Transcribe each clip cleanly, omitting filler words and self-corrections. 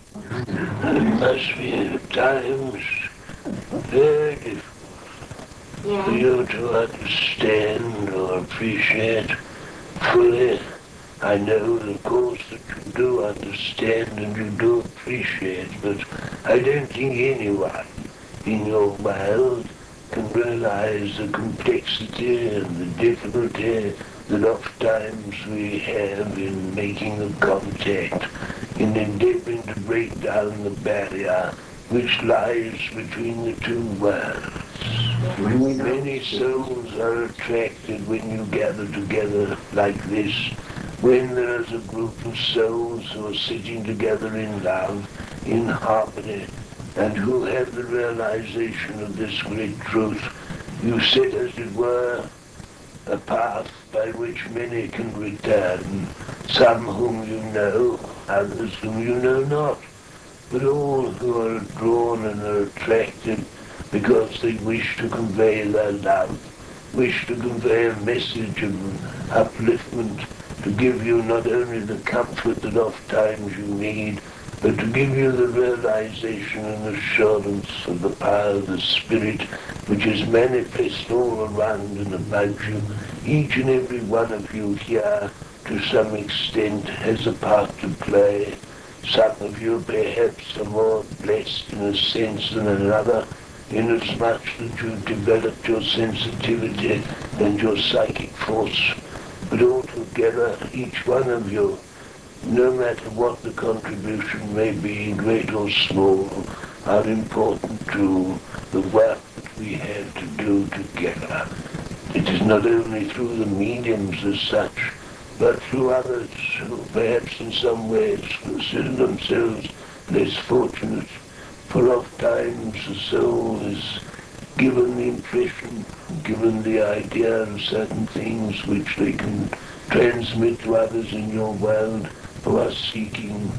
It must be at times very difficult for you to understand or appreciate fully. I know, of course, that you do understand and you do appreciate, but I don't think anyone in your world can realize the complexity and the difficulty that oft times we have in making a contact, in endeavoring to break down the barrier which lies between the two worlds. Many souls are attracted when you gather together like this, when there is a group of souls who are sitting together in love, in harmony, and who have the realization of this great truth. You set, as it were, a path by which many can return, some whom you know, others whom you know not, but all who are drawn and are attracted because they wish to convey their love, wish to convey a message of upliftment, to give you not only the comfort that oft times you need, but to give you the realization and assurance of the power of the Spirit which is manifest all around and about you. Each and every one of you here, to some extent, has a part to play. Some of you perhaps are more blessed in a sense than another, inasmuch that you've developed your sensitivity and your psychic force. But altogether, each one of you, no matter what the contribution may be, great or small, are important to the work that we have to do together. It is not only through the mediums as such, but through others who perhaps in some ways consider themselves less fortunate, for oft times the soul is given the impression, given the idea of certain things which they can transmit to others in your world who are seeking,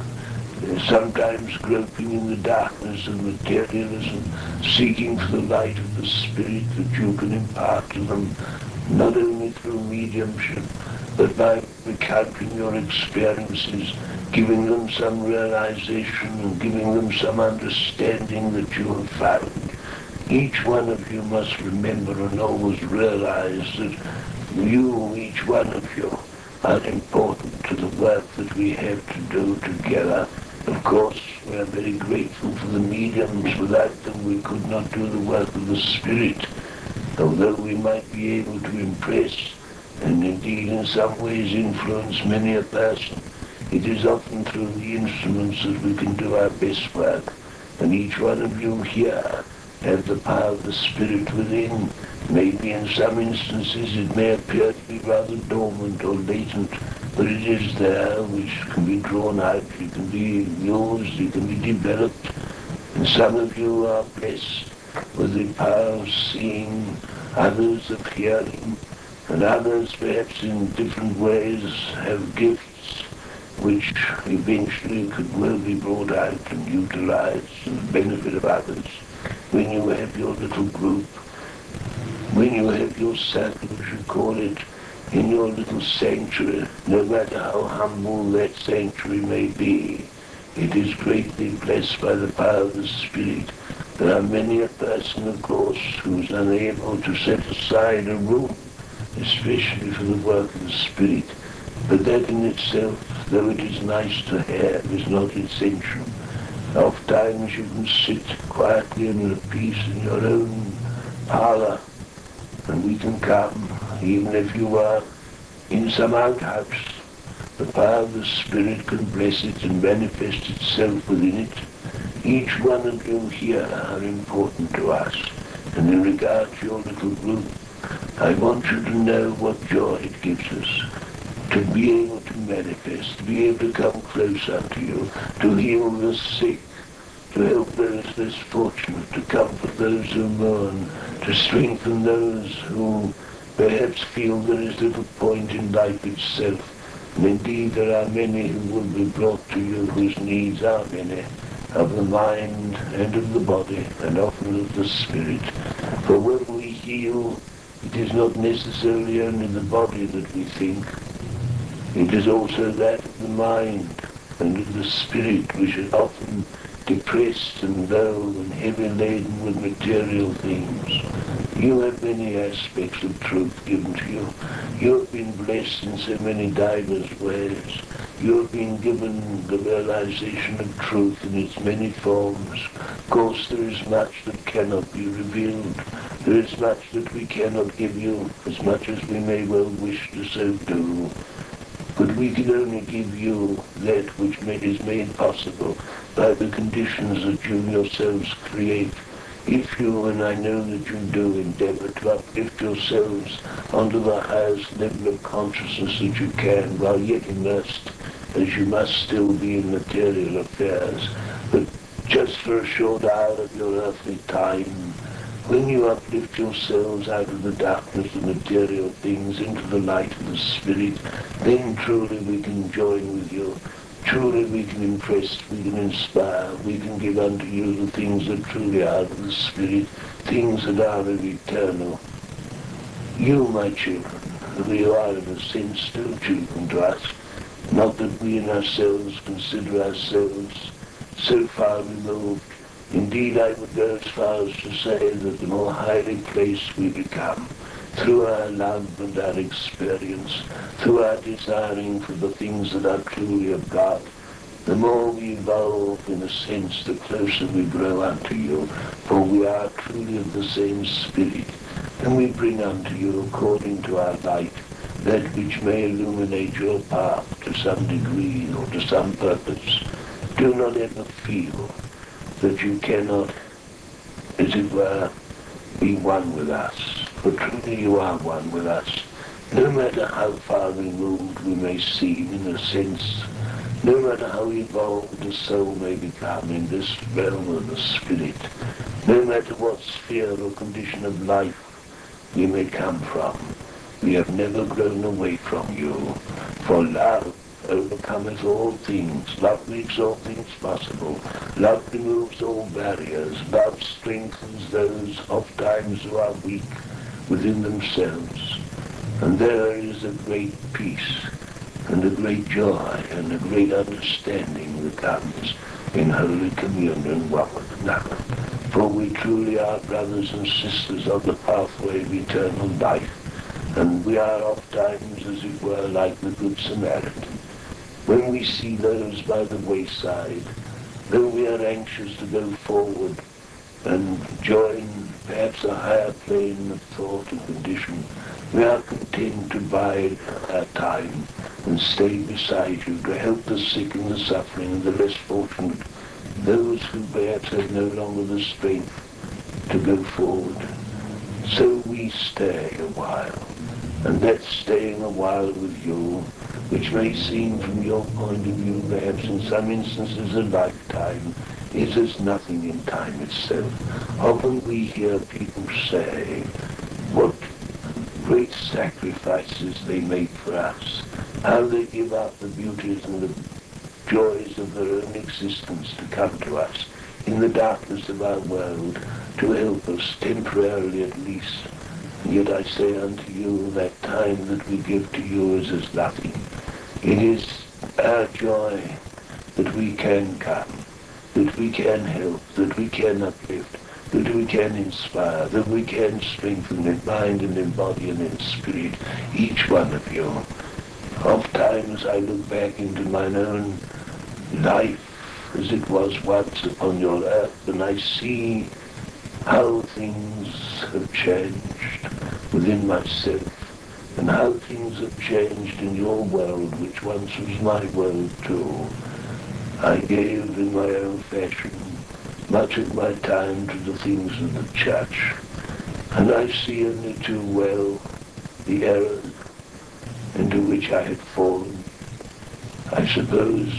sometimes groping in the darkness of materialism, seeking for the light of the Spirit that you can impart to them, not only through mediumship, but by recounting your experiences, giving them some realization and giving them some understanding that you have found. Each one of you must remember and always realize that you, each one of you, are important to the work that we have to do together. Of course, we are very grateful for the mediums. Without them we could not do the work of the Spirit, although we might be able to impress and indeed in some ways influence many a person. It is often through the instruments that we can do our best work, and each one of you here have the power of the Spirit within. Maybe in some instances it may appear to be rather dormant or latent, but it is there, which can be drawn out, it can be used, it can be developed. And some of you are blessed with the power of seeing, others of hearing, and others perhaps in different ways have gifts which eventually could well be brought out and utilized for the benefit of others. When you have your little group, when you have your circle, as you call it, in your little sanctuary, no matter how humble that sanctuary may be, it is greatly blessed by the power of the Spirit. There are many a person, of course, who is unable to set aside a room, especially for the work of the Spirit. But that in itself, though it is nice to have, is not essential. Oft times you can sit quietly and at peace in your own parlor, and we can come, even if you are in some outhouse. The power of the Spirit can bless it and manifest itself within it. Each one of you here are important to us. And in regard to your little group, I want you to know what joy it gives us to be able to manifest, to be able to come close unto you, to heal the sick, to help those less fortunate, to comfort those who mourn, to strengthen those who perhaps feel there is little point in life itself. And indeed there are many who will be brought to you whose needs are many, of the mind and of the body, and often of the spirit. For when we heal, it is not necessarily only the body that we think. It is also that of the mind. and of the spirit, which is often depressed and low and heavy laden with material things. You have many aspects of truth given to you. You have been blessed in so many diverse ways. You have been given the realization of truth in its many forms. Of course, there is much that cannot be revealed. There is much that we cannot give you, as much as we may well wish to so do. But we can only give you that which is made possible by the conditions that you yourselves create. If you, and I know that you do, endeavor to uplift yourselves onto the highest level of consciousness that you can, while yet immersed, as you must still be in material affairs, but just for a short hour of your earthly time, when you uplift yourselves out of the darkness of material things into the light of the Spirit, then truly we can join with you. Truly we can impress, we can inspire, we can give unto you the things that truly are of the Spirit, things that are of eternal. You, my children, who you are in a sense still children to us, not that we in ourselves consider ourselves so far removed. Indeed, I would go as far as to say that the more highly placed we become, through our love and our experience, through our desiring for the things that are truly of God, the more we evolve, in a sense, the closer we grow unto you, for we are truly of the same Spirit, and we bring unto you, according to our light, that which may illuminate your path to some degree or to some purpose. Do not ever feel that you cannot, as it were, be one with us, for truly you are one with us. No matter how far removed we may seem in a sense, no matter how evolved the soul may become in this realm of the Spirit, no matter what sphere or condition of life we may come from, we have never grown away from you, for love overcometh all things. Love makes all things possible. Love removes all barriers. Love strengthens those oft times who are weak within themselves. And there is a great peace and a great joy and a great understanding that comes in Holy Communion one with another. For we truly are brothers and sisters of the pathway of eternal life. And we are oft times, as it were, like the Good Samaritan. When we see those by the wayside, though we are anxious to go forward and join perhaps a higher plane of thought and condition, we are content to bide our time and stay beside you to help the sick and the suffering and the less fortunate, those who perhaps have no longer the strength to go forward. So we stay a while, and that staying a while with you, which may seem from your point of view perhaps in some instances a lifetime, is as nothing in time itself. Often we hear people say what great sacrifices they make for us, how they give up the beauties and the joys of their own existence to come to us in the darkness of our world to help us temporarily at least. And yet I say unto you, that time that we give to you is as nothing. It is our joy that we can come, that we can help, that we can uplift, that we can inspire, that we can strengthen in mind and in body and in spirit, each one of you. Oft times I look back into mine own life as it was once upon your earth, and I see how things have changed within myself, and how things have changed in your world, which once was my world too. I gave in my own fashion much of my time to the things of the church, and I see only too well the error into which I had fallen. I suppose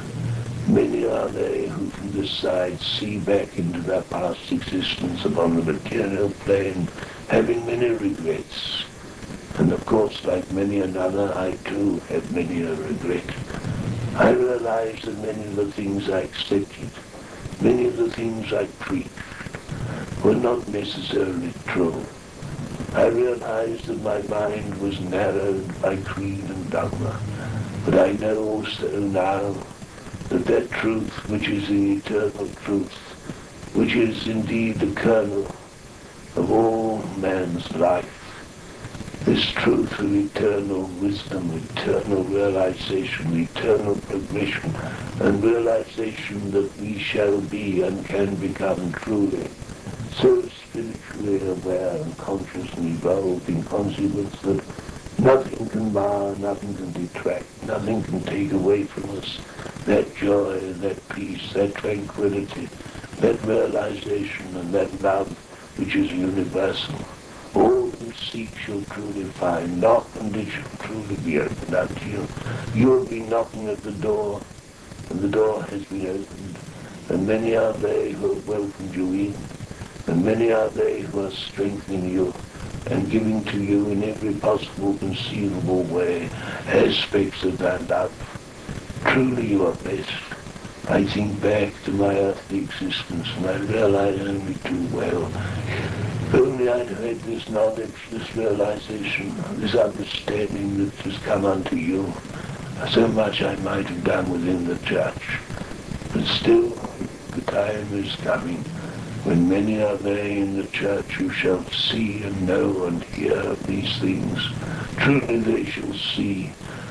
many are they who from this side see back into their past existence upon the material plane, having many regrets. And of course, like many another, I too have many a regret. I realize that many of the things I accepted, many of the things I preached, were not necessarily true. I realized that my mind was narrowed by creed and dogma, but I know also now that truth which is the eternal truth, which is indeed the kernel of all man's life, this truth of eternal wisdom, eternal realization, eternal progression, and realization that we shall be and can become truly so spiritually aware and consciously evolved in consequence that nothing can mar, nothing can detract, nothing can take away from us that joy, that peace, that tranquility, that realization and that love which is universal. All who seek shall truly find. Knock and it shall truly be opened unto you. You will be knocking at the door, and the door has been opened. And many are they who have welcomed you in, and many are they who are strengthening you and giving to you in every possible conceivable way aspects of that love. Truly you are blessed. I think back to my earthly existence and I realize only too well. If only I'd had this knowledge, this realization, this understanding that has come unto you, so much I might have done within the church. But still, the time is coming when many are they in the church who shall see and know and hear of these things. Truly they shall see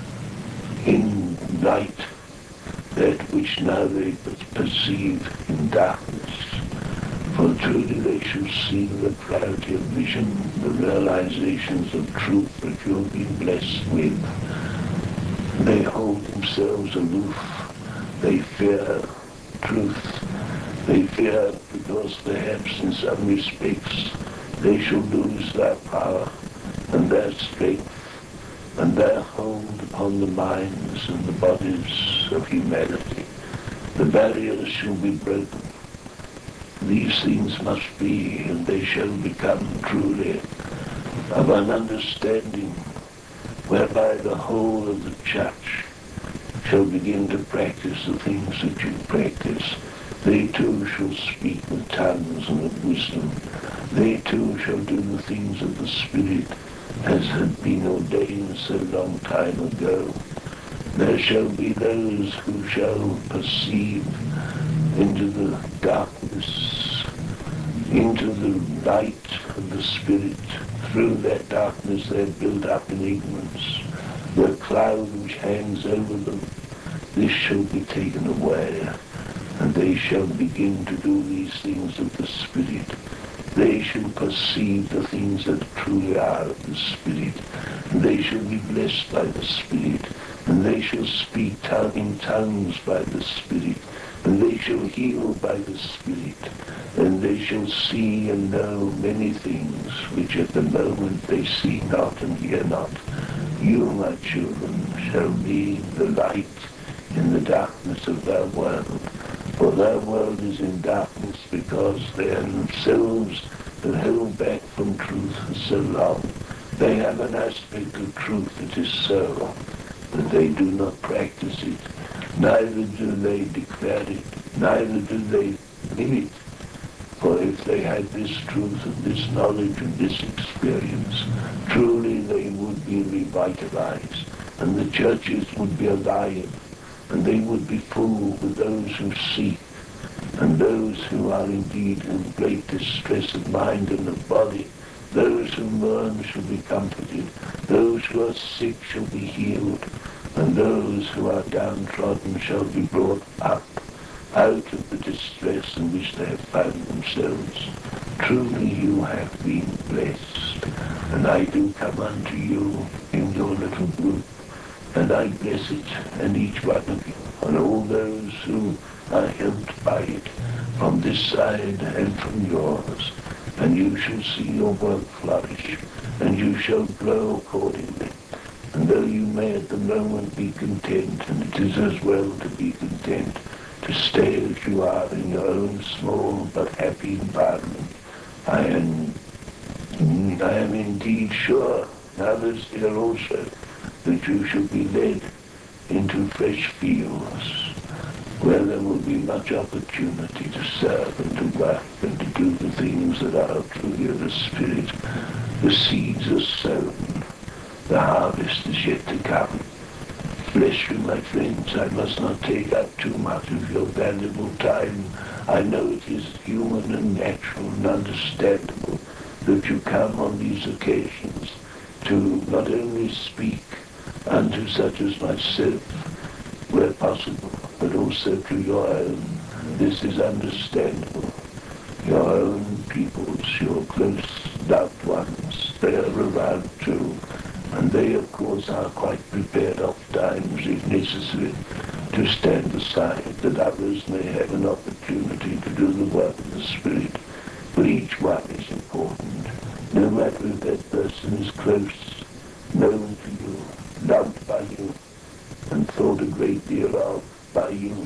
in light that which now they perceive in darkness. For truly they shall see the clarity of vision, the realizations of truth that you have been blessed with. They hold themselves aloof. They fear truth. They fear because perhaps in some respects they shall lose their power and their strength and their hold upon the minds and the bodies of humanity. The barriers shall be broken. These things must be, and they shall become truly of an understanding whereby the whole of the church shall begin to practice the things that you practice. They too shall speak with tongues and of wisdom. They too shall do the things of the Spirit as had been ordained so long time ago. There shall be those who shall perceive into the darkness, into the light of the Spirit. Through that darkness they are built up in ignorance. The cloud which hangs over them, this shall be taken away, and they shall begin to do these things of the Spirit. They shall perceive the things that truly are of the Spirit, and they shall be blessed by the Spirit, and they shall speak in tongues by the Spirit, and they shall heal by the Spirit, and they shall see and know many things which at the moment they see not and hear not. You, my children, shall be the light in the darkness of their world. For their world is in darkness because they themselves have held back from truth for so long. They have an aspect of truth that is so, but they do not practice it. Neither do they declare it, neither do they live it. For if they had this truth and this knowledge and this experience, truly they would be revitalized, and the churches would be alive, and they would be full with those who seek, and those who are indeed in great distress of mind and of body. Those who mourn shall be comforted, those who are sick shall be healed, and those who are downtrodden shall be brought up out of the distress in which they have found themselves. Truly you have been blessed, and I do come unto you in your little group, and I bless it, and each one of you, and all those who are helped by it, from this side and from yours. And you shall see your work flourish, and you shall grow accordingly. And though you may at the moment be content, and it is as well to be content, to stay as you are in your own small but happy environment, I am indeed sure, and others here also, that you shall be led into fresh fields where there will be much opportunity to serve and to work and to do the things that are truly of the Spirit. The seeds are sown, the harvest is yet to come. Bless you, my friends. I must not take up too much of your valuable time. I know it is human and natural and understandable that you come on these occasions to not only speak unto such as myself, where possible, but also to your own. This is understandable. Your own peoples, your close loved ones, they are around too. And they, of course, are quite prepared oft times, if necessary, to stand aside that others may have an opportunity to do the work of the Spirit. But each one is important, no matter if that person is close, known to you, loved by you, and thought a great deal of by you.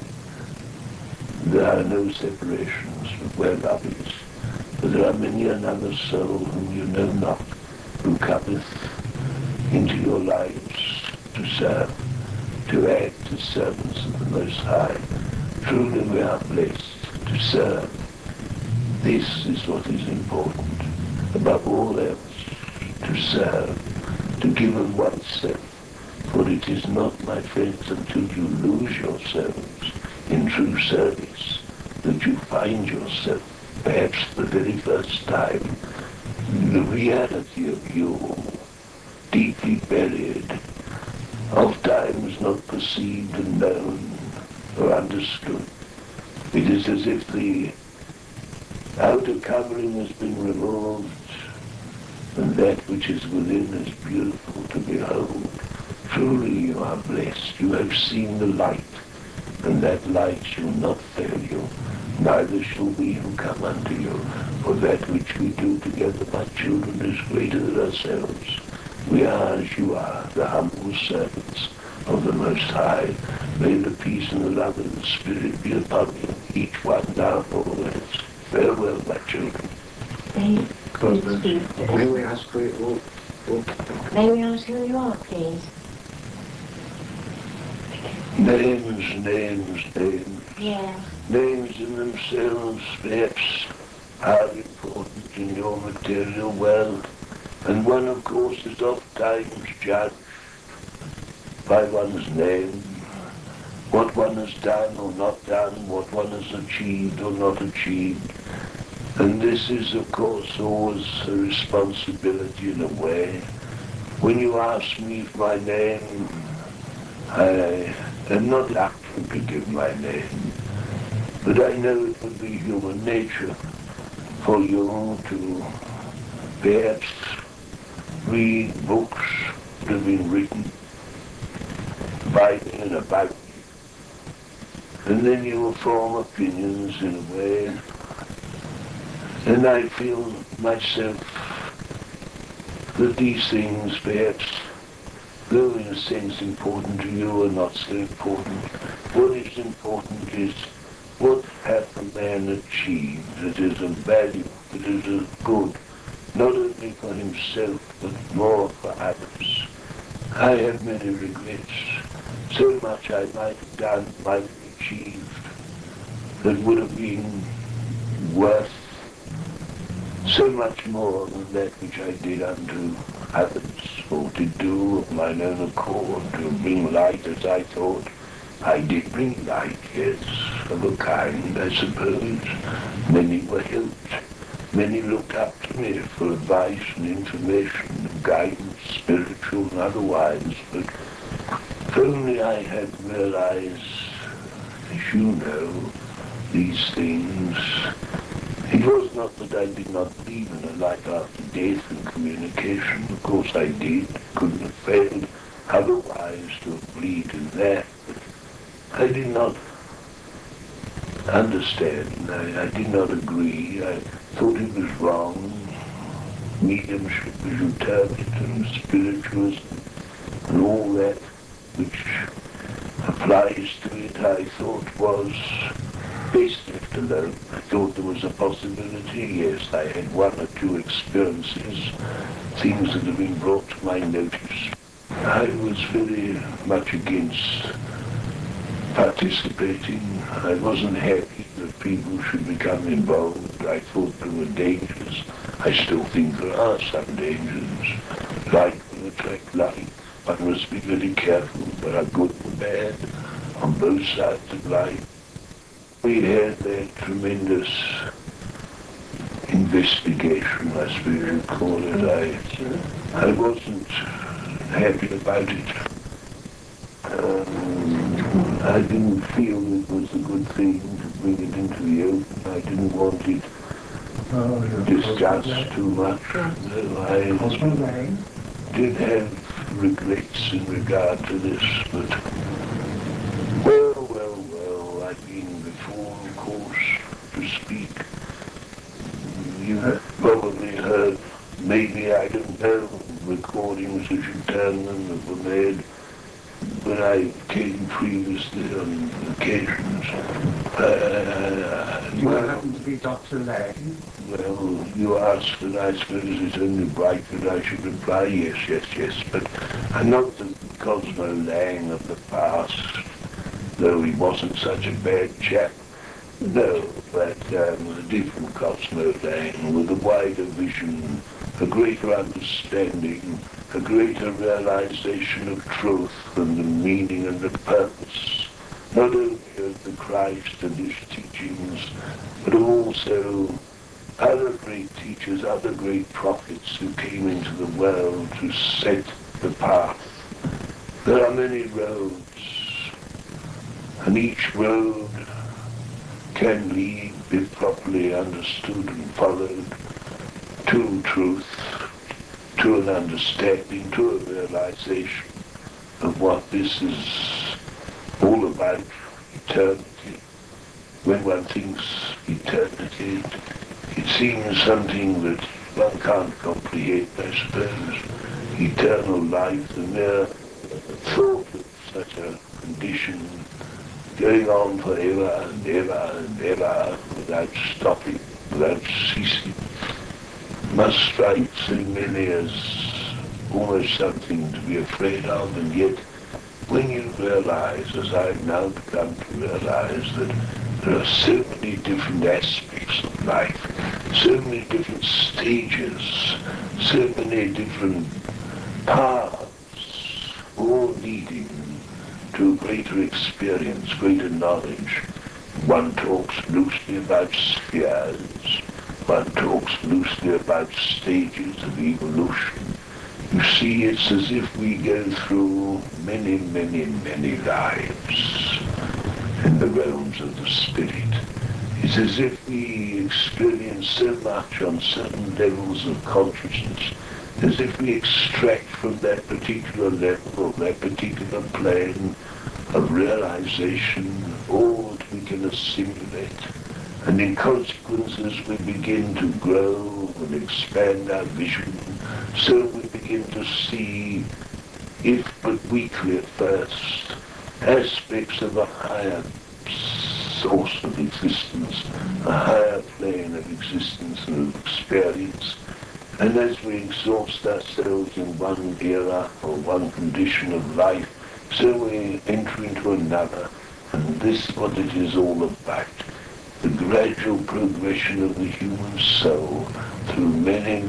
There are no separations where love is, but there are many another soul whom you know not, who cometh into your lives to serve, to act as servants of the Most High. Truly we are blessed to serve. This is what is important. Above all else, to serve, to give of oneself. For it is not, my friends, until you lose yourselves in true service that you find yourself, perhaps the very first time, the reality of you deeply buried, oft times not perceived and known or understood. It is as if the outer covering has been removed, and that which is within is beautiful to behold. Truly you are blessed. You have seen the light, and that light shall not fail you, neither shall we who come unto you. For that which we do together, my children, is greater than ourselves. We are, as you are, the humble servants of the Most High. May the peace and the love of the Spirit be upon you, each one now and always. Farewell, my children. May we ask who you are? May we ask who you are, please? Names. Yeah. Names in themselves, perhaps, are important in your material world. And one, of course, is oft times judged by one's name, what one has done or not done, what one has achieved or not achieved. And this is, of course, always a responsibility in a way. When you ask me for my name, I am not acting to give my name, but I know it would be human nature for you to perhaps read books that have been written by me and about me. And then you will form opinions in a way. And I feel myself that these things perhaps, though in a sense important to you, are not so important. What is important is what hath a man achieved that is of value, that is of good, not only for himself, but more for others. I have many regrets. So much I might have done, might have achieved, that would have been worth so much more than that which I did unto others, or to do of mine own accord, to bring light as I thought. I did bring light, yes, of a kind, I suppose. Many were helped. Many looked up to me for advice and information and guidance, spiritual and otherwise, but if only I had realized, as you know, these things. It was not that I did not believe in a life after death and communication. Of course I did. Couldn't have failed otherwise to have believed in that. But I did not understand. I did not agree. I thought it was wrong. Mediumship was utopic and spiritualism and all that which applies to it, I thought was best left alone. I thought there was a possibility. Yes, I had one or two experiences, things that have been brought to my notice. I was very much against participating. I wasn't happy that people should become involved. I thought there were dangers. I still think there are some dangers. Light will attract light. One must be very careful. There are good and bad on both sides of life. We had that tremendous investigation, I suppose you call it. I wasn't happy about it. I didn't feel it was a good thing to bring it into the open. I didn't want it discussed too much. I did have regrets in regard to this, but well, I've been before, of course, to speak. You've probably heard, maybe, I don't know, recordings as you term them that were made when I came previously on occasions. You happen to be Dr. Lang? Well, you asked, and I suppose it's only right that I should reply yes, but I'm not the Cosmo Lang of the past, though he wasn't such a bad chap. No, but a different Cosmo Lang with a wider vision, a greater understanding, a greater realization of truth and the meaning and the purpose, not only of the Christ and his teachings, but also other great teachers, other great prophets who came into the world to set the path. There are many roads, and each road can lead, if properly understood and followed, to truth, to an understanding, to a realization of what this is all about, eternity. When one thinks eternity, it seems something that one can't comprehend, I suppose. Eternal life, the mere thought of such a condition going on forever and ever and ever without stopping, without ceasing, must strike so many as almost something to be afraid of, and yet when you realize, as I've now begun to realize, that there are so many different aspects of life, so many different stages, so many different paths, all leading to greater experience, greater knowledge. One talks loosely about spheres, one talks loosely about stages of evolution. You see, it's as if we go through many lives in the realms of the spirit. It's as if we experience so much on certain levels of consciousness, as if we extract from that particular level, that particular plane of realization, all that we can assimilate. And in consequence, as we begin to grow and expand our vision, so we begin to see, if but weakly at first, aspects of a higher source of existence, a higher plane of existence and of experience. And as we exhaust ourselves in one era or one condition of life, so we enter into another. And this is what it is all about. The gradual progression of the human soul through many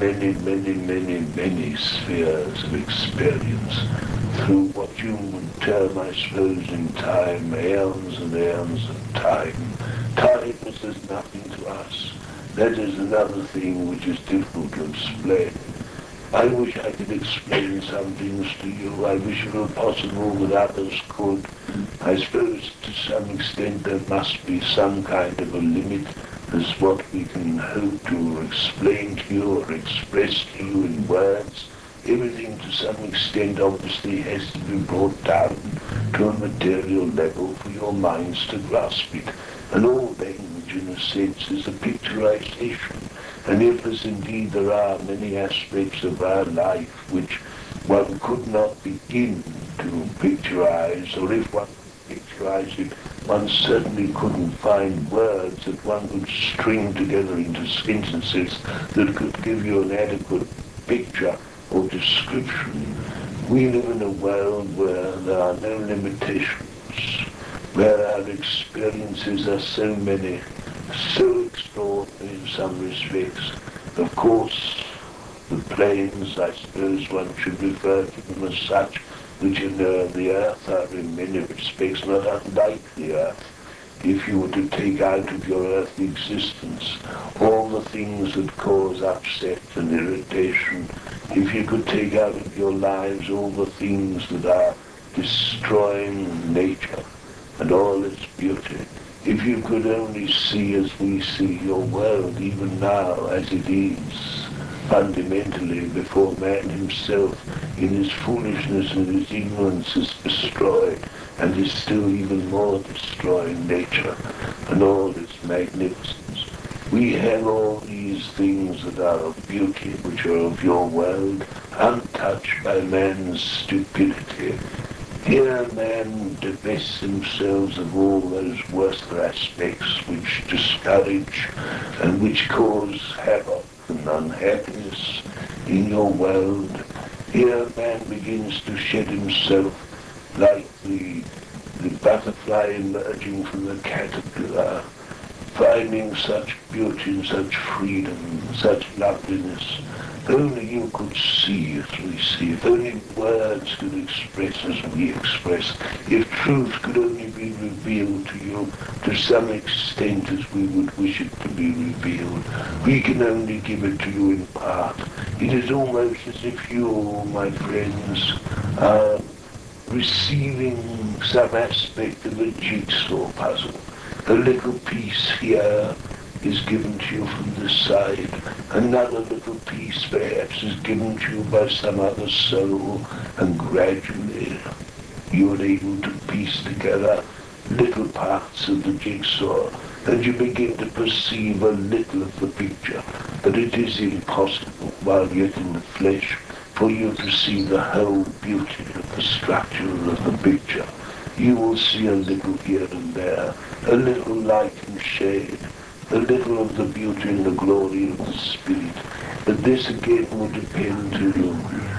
spheres of experience, through what you would term, I suppose, in time, aeons and aeons of time. Time is as nothing to us. That is another thing which is difficult to explain. I wish I could explain some things to you. I wish it were possible that others could. I suppose to some extent there must be some kind of a limit as what we can hope to explain to you or express to you in words. Everything to some extent obviously has to be brought down to a material level for your minds to grasp it. And all language in a sense is a picturization. And if, as indeed there are many aspects of our life which one could not begin to picturize, or if one could picturize it, one certainly couldn't find words that one could string together into sentences that could give you an adequate picture or description. We live in a world where there are no limitations, where our experiences are so many, so extraordinary in some respects. Of course, the planes, I suppose one should refer to them as such, which in the earth are in many respects not unlike the earth. If you were to take out of your earthly existence all the things that cause upset and irritation, if you could take out of your lives all the things that are destroying nature and all its beauty, if you could only see as we see your world even now as it is, fundamentally before man himself in his foolishness and his ignorance is destroyed and is still even more destroying nature and all its magnificence. We have all these things that are of beauty, which are of your world, untouched by man's stupidity. Here men divest themselves of all those worser aspects which discourage and which cause havoc and unhappiness in your world. Here man begins to shed himself like the butterfly emerging from the caterpillar, finding such beauty and such freedom, such loveliness. Only you could see as we see. If only words could express as we express. If truth could only be revealed to you to some extent as we would wish it to be revealed. We can only give it to you in part. It is almost as if you, my friends, are receiving some aspect of a jigsaw puzzle. A little piece here is given to you from this side. Another little piece perhaps is given to you by some other soul, and gradually you are able to piece together little parts of the jigsaw, and you begin to perceive a little of the picture. But it is impossible, while yet in the flesh, for you to see the whole beauty of the structure of the picture. You will see a little here and there, a little light and shade, a little of the beauty and the glory of the Spirit. But this again will depend to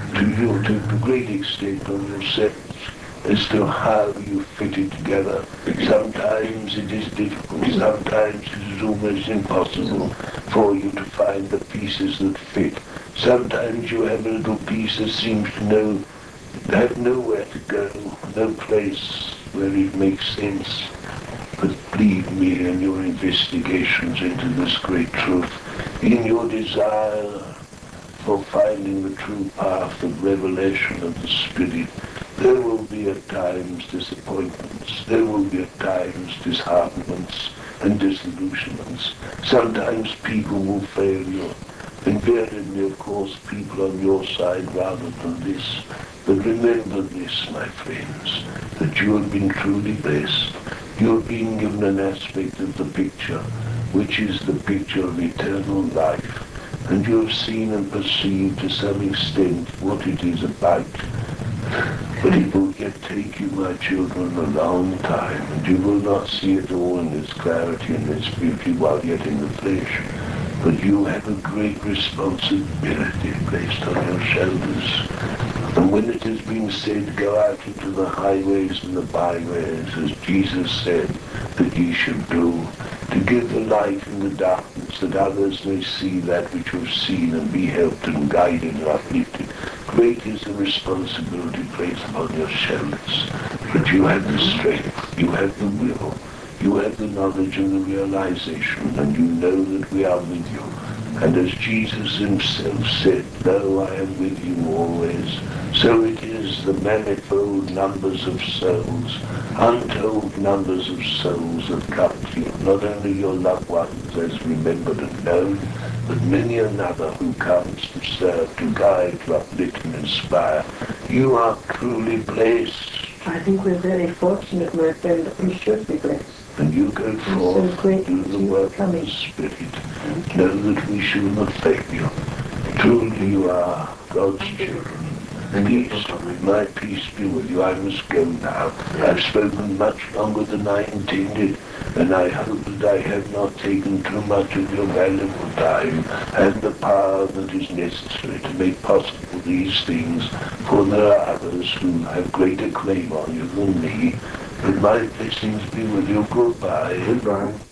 a great extent on yourselves as to how you fit it together. Sometimes it is difficult, sometimes it is almost impossible for you to find the pieces that fit. Sometimes you have a little piece that seems to have nowhere to go, no place where it makes sense. But believe me, in your investigations into this great truth, in your desire for finding the true path of revelation of the Spirit, there will be at times disappointments, there will be at times disheartenments and disillusionments. Sometimes people will fail you. Invariably, of course, people on your side rather than this. But remember this, my friends, that you have been truly blessed. You have been given an aspect of the picture, which is the picture of eternal life. And you have seen and perceived to some extent what it is about. But it will yet take you, my children, a long time, and you will not see it all in its clarity and its beauty while yet in the flesh. But you have a great responsibility placed on your shoulders. And when it has been said, go out into the highways and the byways, as Jesus said that ye should do, to give the light in the darkness, that others may see that which you have seen and be helped and guided and uplifted. Great is the responsibility placed upon your shoulders. But you have the strength, you have the will, you have the knowledge and the realization, and you know that we are with you. And as Jesus himself said, lo, I am with you always, so it is the manifold numbers of souls, untold numbers of souls that come to you, not only your loved ones as remembered and known, but many another who comes to serve, to guide, to uplift and inspire. You are truly blessed. I think we're very fortunate, my friend, that we should be blessed. And you go forth, do the work of the Spirit. Know that we shall not fail you. Truly you are God's children. Peace, my peace be with you. I must go now. I've spoken much longer than I intended, and I hope that I have not taken too much of your valuable time and the power that is necessary to make possible these things, for there are others who have greater claim on you than me. But my blessings be with you. Goodbye. Goodbye.